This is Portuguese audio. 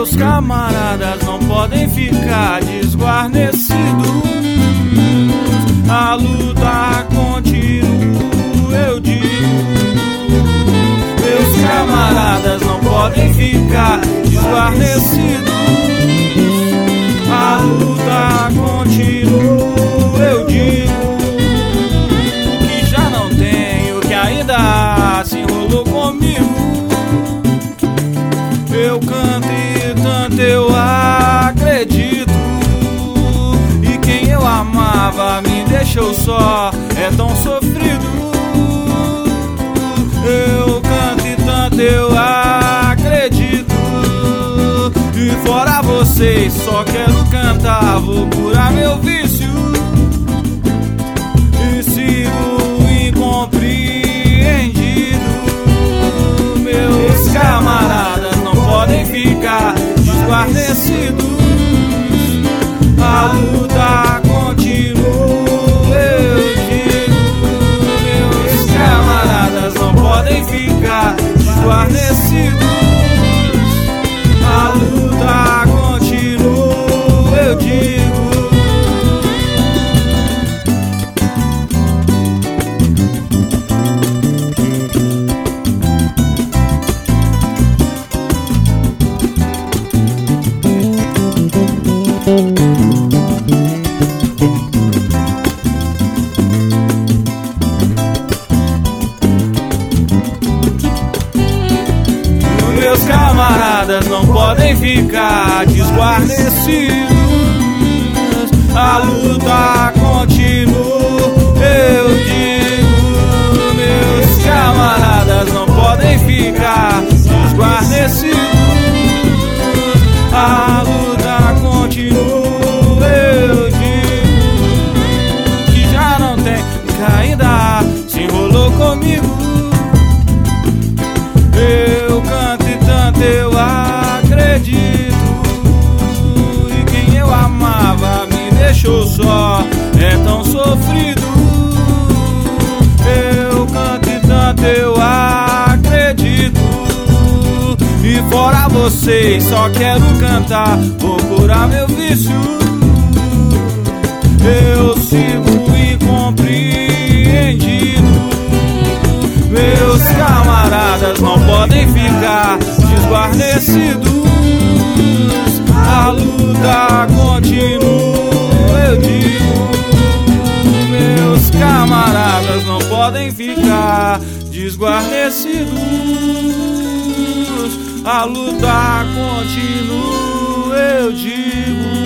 Meus camaradas não podem ficar desguarnecidos. A luta continua, eu digo. Meus camaradas não podem ficar desguarnecidos. A luta continua, eu digo. Que já não tenho, que ainda se enrolou comigo. Eu canto e tanto eu acredito. E quem eu amava me deixou só, é tão sofrido. Eu canto e tanto eu acredito. E fora vocês, só quero cantar, vou curar meu vício. E sigo incompreendido. Meus camaradas não podem ficar desguarnecidos. A luta continua, eu digo. Meus camaradas não podem ficar desguarnecidos. A luta continua, eu digo. Meus camaradas não podem ficar desguarnecidos. A luta continua, eu digo. Meus camaradas não podem ficar desguarnecidos. A luta continua, eu digo. Que já não tem, que ainda se enrolou comigo. Eu canto e tanto eu acredito. E quem eu amava me deixou só, é tão sofrido. Eu canto e tanto eu acredito. E fora vocês, só quero cantar, vou curar meu vício. Eu sigo incompreendido. Meus camaradas não podem ficar desguarnecidos. A luta continua, eu digo. Meus camaradas não podem ficar desguarnecidos. A luta continua, eu digo.